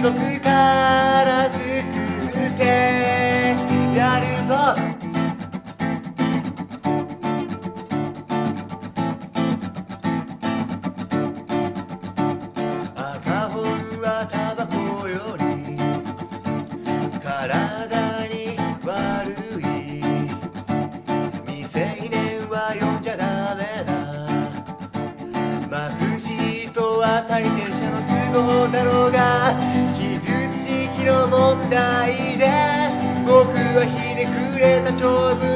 ごく悲しくてやるぞ赤本はタバコより体に悪い未成年は読んじゃダメだマクシートは採点者の都合だろうが記述式の問題で僕はひねくれた長文